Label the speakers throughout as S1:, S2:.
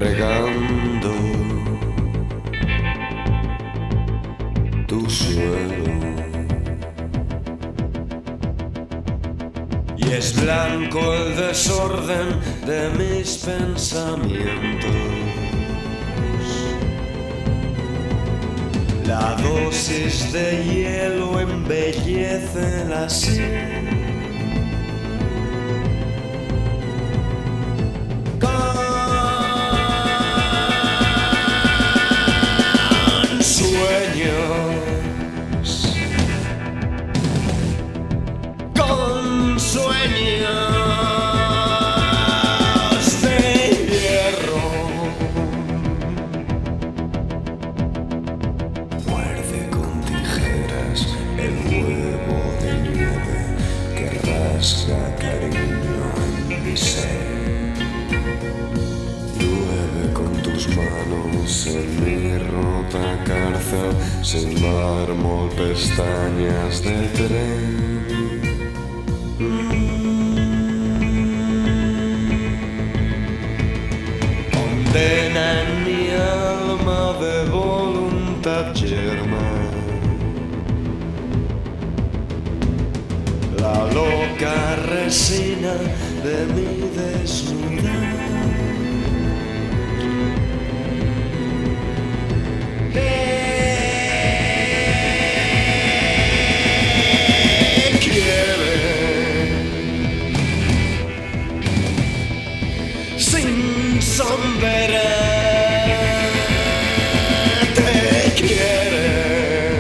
S1: regando tu suelo. Y es blanco el desorden de mis pensamientos. La dosis de hielo embellece la sed. Con sueños de hierro. Muerde con tijeras el huevo de nieve que rasga cariño en mi ser. Llueve con tus manos en mi rota cárcel, sin mármol, pestañas de tren. Condena en mi alma de voluntad yerma la loca resina de mi desnudez. Sin sombra te quiere.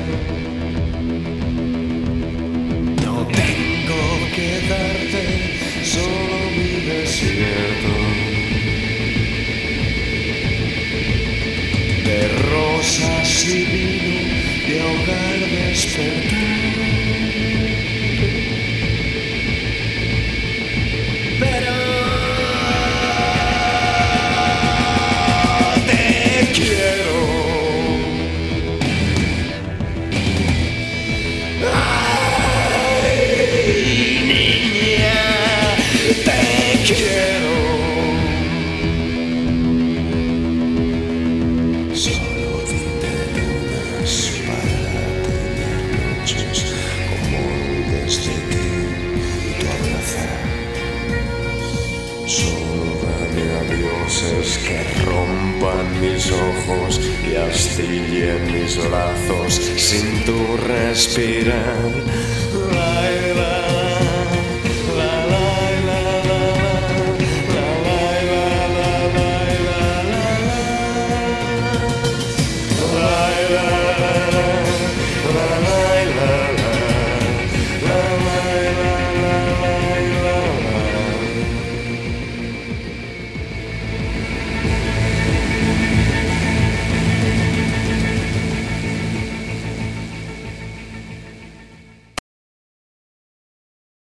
S1: No tengo que darte solo mi desierto de rosas y vino, de ahogar despertar. Pero solo dime lunas para tener noches como desde ti y tu abrazar. Solo dame a dioses que rompan mis ojos y astillen mis brazos sin tu respirar.